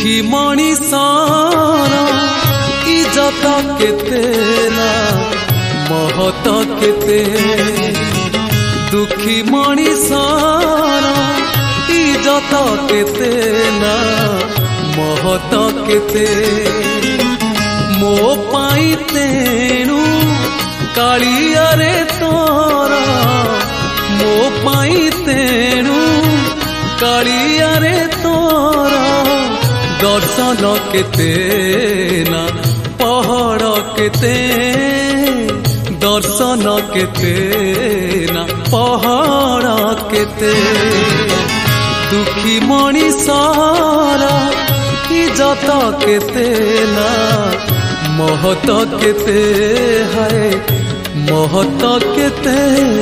दुखी मणिषर इज्जत केते ना महत केते दुखी मणिषर इज्जत केते ना महत केते मो पाई तेणु कालिया रे तोरा मो पाई तेणु कालिया रे तोरा दर्शन केते ना पहाड़ केते दर्शन केते ना पहाड़ केते दुखी मणिषर इज्जत केते ना महत केते है महत केते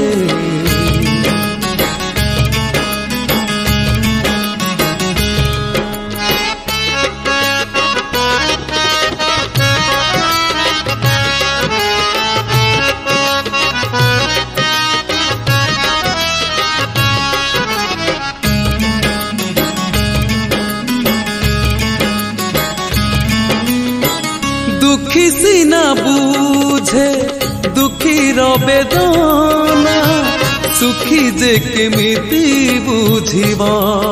दुखी सीना बुझे दुखी बेदना सुखी जे केमिति बुझिबा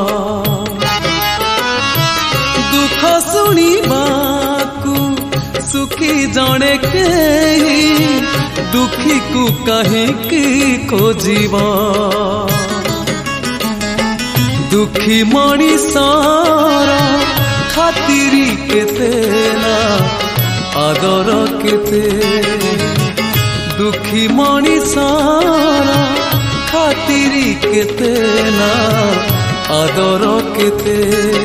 दुख शुणिबाकु सुखी जणे केही दुखी को कहीं खोजिबा दुखी मणिषर खातिरी केते ना आदर केते दुखी मणिषर खातिरी केते ना आदर केते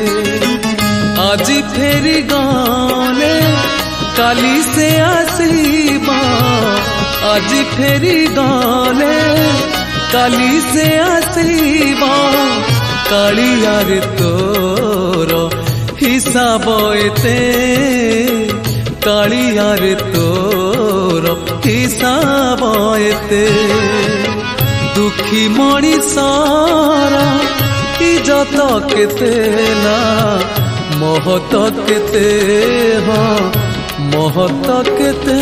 आज फेरी गाने काली से आसीबा आज फेरी गाने काली से आसीबा कालिया रे तोर हिसाब एते कालिया रे तोर हिसाब एते दुखी मणिषर इज्जत केते ना महत केते हाँ महत केते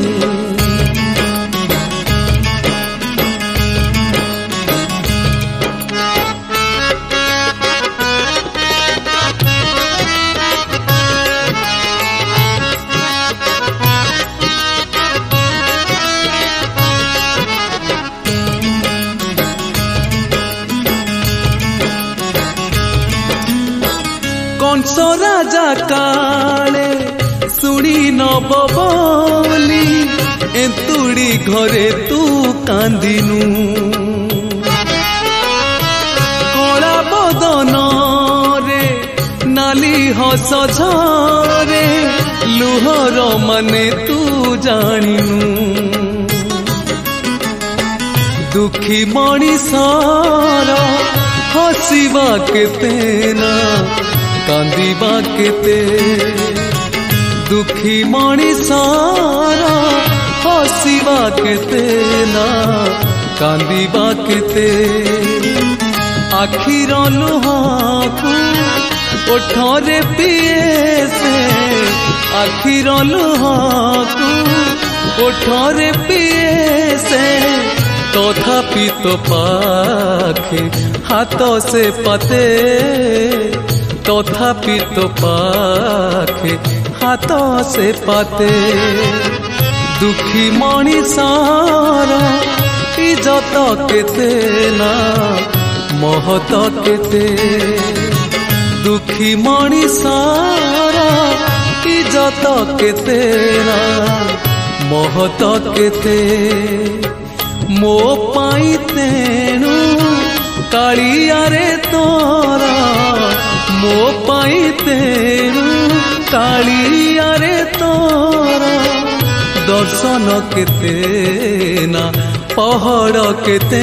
कंस राजा काले सुनी नब बोली एंतुड़ी घरे तू कांदिनु कला बदन रे नाली हस झरे लुहर माने तू जानिनु दुखी मणिषर हसीबा केते ना कांदिबा केते दुखी मणिषर हसीबा केते ना कांदिबा केते आखिर लुहाकू ओठरे पिए से आखिर लुहाकू ओठरे पिए से तथापि तो पाखे हाथ से पते तथापि तो पाखे हाथ से पाते दुखी मणिषर इज्जत केते ना महत केते दुखी मणिषर इज्जत केते ना महत केते मो पाई तेणु कालिया रे तोरा मो पाई तेणु कालिया रे तोरा दर्शन केते ना पहाड़ केते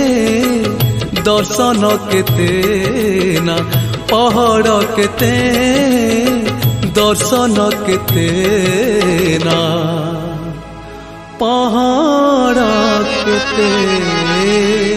दर्शन केते ना पहाड़ केते दर्शन केते ना पहाड़ केते